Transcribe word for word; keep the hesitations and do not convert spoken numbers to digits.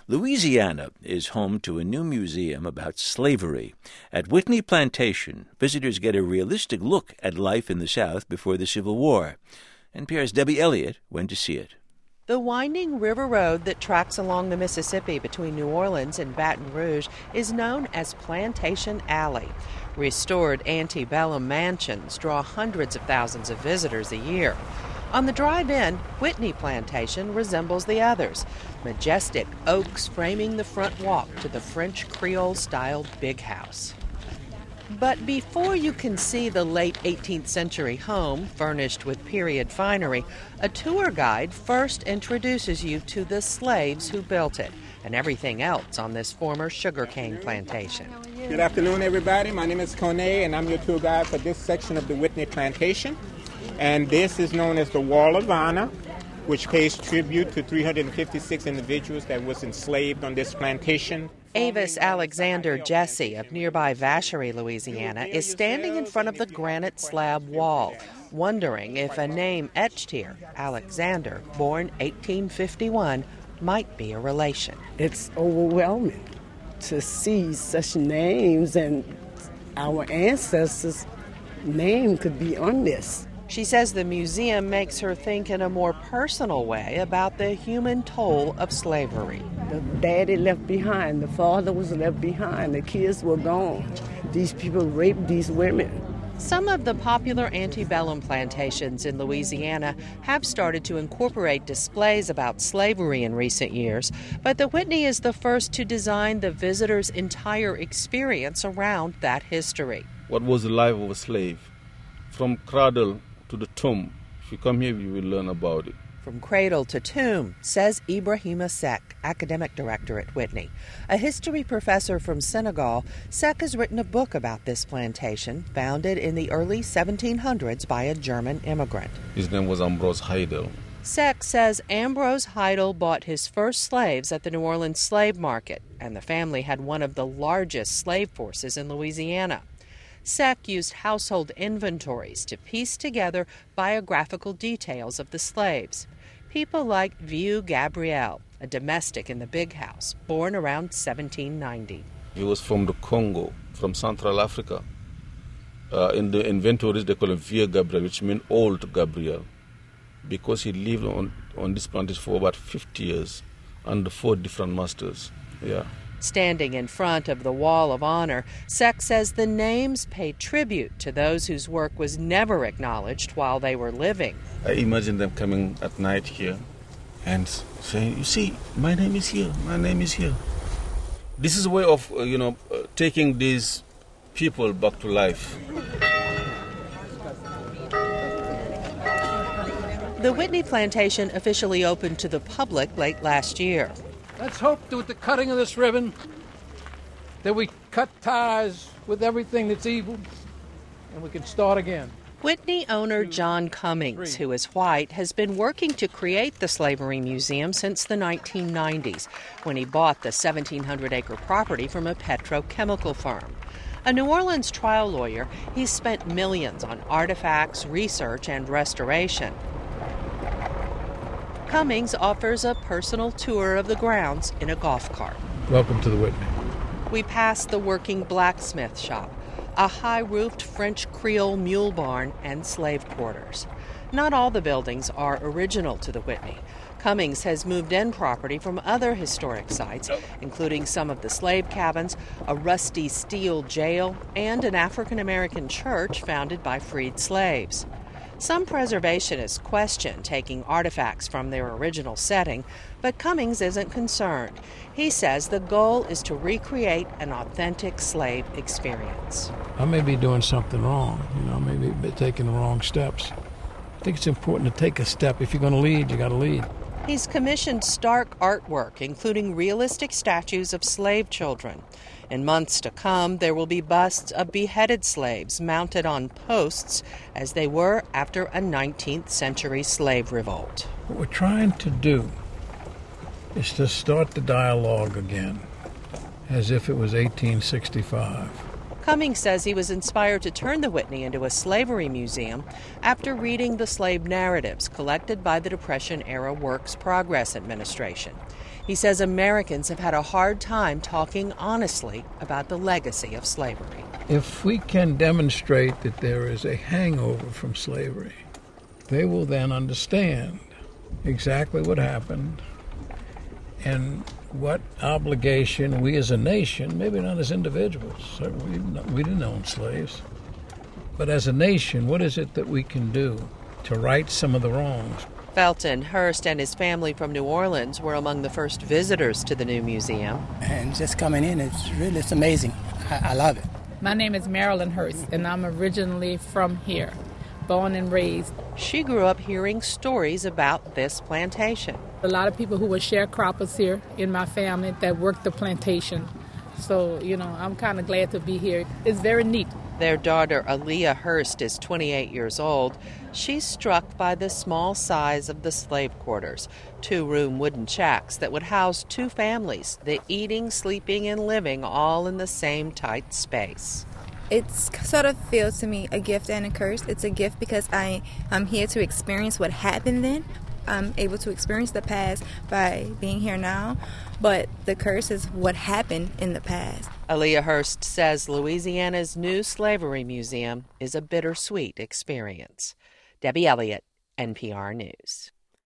Louisiana is home to a new museum about slavery. At Whitney Plantation, visitors get a realistic look at life in the South before the Civil War. N P R's Debbie Elliott went to see it. The winding river road that tracks along the Mississippi between New Orleans and Baton Rouge is known as Plantation Alley. Restored antebellum mansions draw hundreds of thousands of visitors a year. On the drive-in, Whitney Plantation resembles the others, majestic oaks framing the front walk to the French Creole-styled big house. But before you can see the late eighteenth century home, furnished with period finery, a tour guide first introduces you to the slaves who built it and everything else on this former sugarcane plantation. Good afternoon, everybody. My name is Kone, and I'm your tour guide for this section of the Whitney Plantation. And this is known as the Wall of Honor, which pays tribute to three hundred fifty-six individuals that was enslaved on this plantation. Avis Alexander Jesse of nearby Vacherie, Louisiana, is standing in front of the granite slab wall, wondering if a name etched here, Alexander, born eighteen fifty-one, might be a relation. It's overwhelming to see such names, and our ancestors' name could be on this. She says the museum makes her think in a more personal way about the human toll of slavery. The daddy left behind, the father was left behind, the kids were gone. These people raped these women. Some of the popular antebellum plantations in Louisiana have started to incorporate displays about slavery in recent years, but the Whitney is the first to design the visitor's entire experience around that history. What was the life of a slave? From cradle to the tomb. If you come here, you will learn about it. From cradle to tomb, says Ibrahima Seck, academic director at Whitney. A history professor from Senegal, Seck has written a book about this plantation, founded in the early seventeen hundreds by a German immigrant. His name was Ambrose Heidel. Seck says Ambrose Heidel bought his first slaves at the New Orleans slave market, and the family had one of the largest slave forces in Louisiana. Seck used household inventories to piece together biographical details of the slaves. People like Vieux Gabriel, a domestic in the big house, born around seventeen ninety. He was from the Congo, from Central Africa. Uh, in the inventories, they call him Vieux Gabriel, which means old Gabriel, because he lived on, on this plantation for about fifty years under four different masters. Yeah. Standing in front of the Wall of Honor, Seck says the names pay tribute to those whose work was never acknowledged while they were living. I imagine them coming at night here and saying, you see, my name is here, my name is here. This is a way of, uh, you know, uh, taking these people back to life. The Whitney Plantation officially opened to the public late last year. Let's hope that with the cutting of this ribbon that we cut ties with everything that's evil and we can start again. Whitney owner John Cummings, who is white, has been working to create the Slavery Museum since the nineteen nineties, when he bought the seventeen hundred acre property from a petrochemical firm. A New Orleans trial lawyer, he's spent millions on artifacts, research, and restoration. Cummings offers a personal tour of the grounds in a golf cart. Welcome to the Whitney. We pass the working blacksmith shop, a high-roofed French Creole mule barn, and slave quarters. Not all the buildings are original to the Whitney. Cummings has moved in property from other historic sites, including some of the slave cabins, a rusty steel jail, and an African-American church founded by freed slaves. Some preservationists question taking artifacts from their original setting, but Cummings isn't concerned. He says the goal is to recreate an authentic slave experience. I may be doing something wrong, you know, maybe be taking the wrong steps. I think it's important to take a step. If you're going to lead, you got to lead. He's commissioned stark artwork, including realistic statues of slave children. In months to come, there will be busts of beheaded slaves mounted on posts as they were after a nineteenth century slave revolt. What we're trying to do is to start the dialogue again, as if it was eighteen sixty-five. Cummings says he was inspired to turn the Whitney into a slavery museum after reading the slave narratives collected by the Depression-era Works Progress Administration. He says Americans have had a hard time talking honestly about the legacy of slavery. If we can demonstrate that there is a hangover from slavery, they will then understand exactly what happened and what obligation we as a nation, maybe not as individuals, we, we didn't own slaves, but as a nation, what is it that we can do to right some of the wrongs? Felton Hurst and his family from New Orleans were among the first visitors to the new museum. And just coming in, it's really it's amazing. I, I love it. My name is Marilyn Hurst, and I'm originally from here, born and raised. She grew up hearing stories about this plantation. A lot of people who were sharecroppers here in my family that worked the plantation. So, you know, I'm kind of glad to be here. It's very neat. Their daughter, Aaliyah Hurst, is twenty-eight years old. She's struck by the small size of the slave quarters, two-room wooden shacks that would house two families, the eating, sleeping, and living all in the same tight space. It sort of feels to me a gift and a curse. It's a gift because I, I'm here to experience what happened then. I'm able to experience the past by being here now, but the curse is what happened in the past. Aaliyah Hurst says Louisiana's new slavery museum is a bittersweet experience. Debbie Elliott, N P R News.